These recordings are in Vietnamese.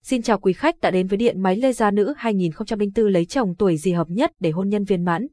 Xin chào quý khách đã đến với Điện Máy Lê Gia Nữ 2004 lấy chồng tuổi gì hợp nhất để hôn nhân viên mãn.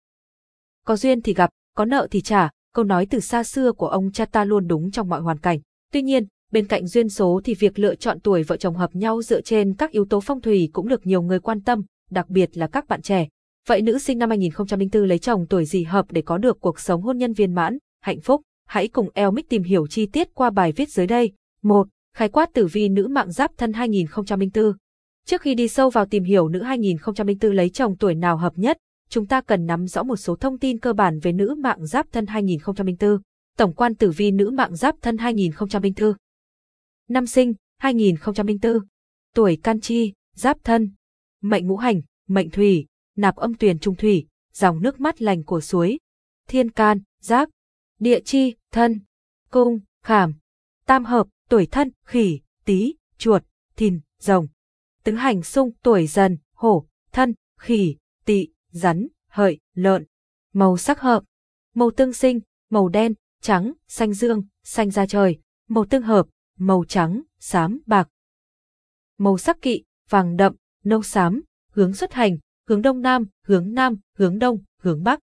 Có duyên thì gặp, có nợ thì trả, câu nói từ xa xưa của ông cha ta luôn đúng trong mọi hoàn cảnh. Tuy nhiên, bên cạnh duyên số thì việc lựa chọn tuổi vợ chồng hợp nhau dựa trên các yếu tố phong thủy cũng được nhiều người quan tâm, đặc biệt là các bạn trẻ. Vậy nữ sinh năm 2004 lấy chồng tuổi gì hợp để có được cuộc sống hôn nhân viên mãn, hạnh phúc? Hãy cùng Elmic tìm hiểu chi tiết qua bài viết dưới đây. 1. Khái quát tử vi nữ mạng Giáp Thân 2004. Trước khi đi sâu vào tìm hiểu nữ 2004 lấy chồng tuổi nào hợp nhất, chúng ta cần nắm rõ một số thông tin cơ bản về nữ mạng Giáp Thân 2004. Tổng quan tử vi nữ mạng Giáp Thân 2004. Năm sinh, 2004. Tuổi Can Chi, Giáp Thân. Mệnh ngũ hành, mệnh thủy, nạp âm tuyền trung thủy, dòng nước mát lành của suối. Thiên can, Giáp. Địa chi, Thân. Cung, Khảm. Tam hợp, tuổi Thân, Khỉ, Tý, Chuột, Thìn, Rồng. Tứ hành xung, tuổi Dần, Hổ, Thân, Khỉ, Tỵ, Rắn, Hợi, Lợn. Màu sắc hợp. Màu tương sinh, màu đen, trắng, xanh dương, xanh da trời. Màu tương hợp, màu trắng, xám, bạc. Màu sắc kỵ, vàng đậm, nâu xám. Hướng xuất hành, hướng đông nam, hướng đông, hướng bắc.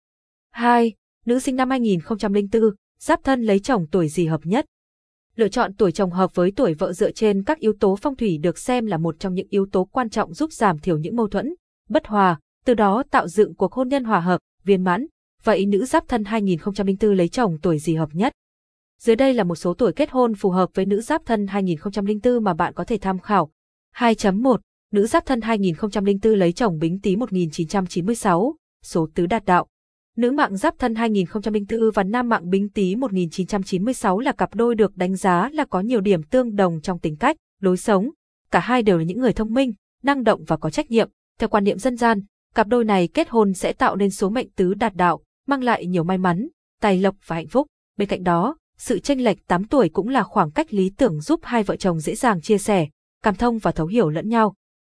2. Nữ sinh năm 2004, Giáp Thân lấy chồng tuổi gì hợp nhất? Lựa chọn tuổi chồng hợp với tuổi vợ dựa trên các yếu tố phong thủy được xem là một trong những yếu tố quan trọng giúp giảm thiểu những mâu thuẫn, bất hòa, từ đó tạo dựng cuộc hôn nhân hòa hợp, viên mãn. Vậy nữ Giáp Thân 2004 lấy chồng tuổi gì hợp nhất? Dưới đây là một số tuổi kết hôn phù hợp với nữ Giáp Thân 2004 mà bạn có thể tham khảo. 2.1. Nữ Giáp Thân 2004 lấy chồng Bính Tý 1996, số tứ đạt đạo. Nữ mạng Giáp Thân 2004 và nam mạng Bính Tý 1996 là cặp đôi được đánh giá là có nhiều điểm tương đồng trong tính cách, lối sống. Cả hai đều là những người thông minh, năng động và có trách nhiệm. Theo quan niệm dân gian, cặp đôi này kết hôn sẽ tạo nên số mệnh tứ đạt đạo, mang lại nhiều may mắn, tài lộc và hạnh phúc. Bên cạnh đó, sự chênh lệch 8 tuổi cũng là khoảng cách lý tưởng giúp hai vợ chồng dễ dàng chia sẻ, cảm thông và thấu hiểu lẫn nhau.